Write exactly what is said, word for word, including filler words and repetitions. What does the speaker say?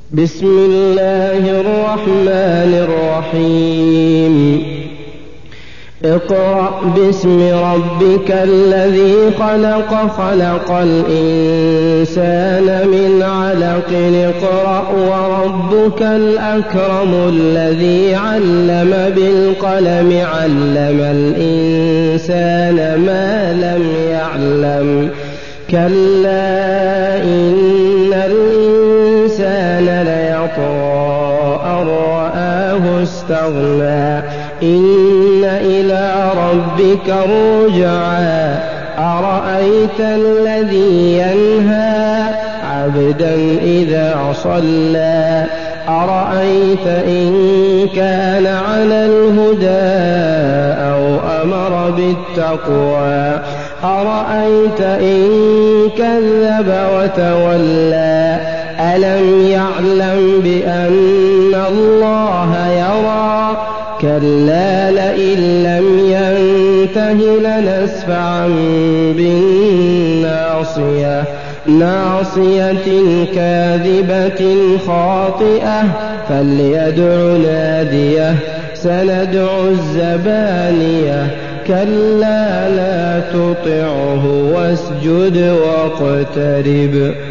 بسم الله الرحمن الرحيم اقرأ باسم ربك الذي خلق خلق الإنسان من علق اقرأ وربك الأكرم الذي علم بالقلم علم الإنسان ما لم يعلم كلا إن الإنسان ليطغى أن رآه استغنى إن إلى ربك الرجعى أرأيت الذي ينهى عبدا إذا صلى أرأيت إن كان على الهدى أو أمر بالتقوى أرأيت إن كذب وتولى ألم يعلم بأن الله يرى كلا لئن لم ينته لنسفعا بالناصية ناصية كاذبة خاطئة فليدع ناديه سندع الزبانية كلا لا تطعه واسجد واقترب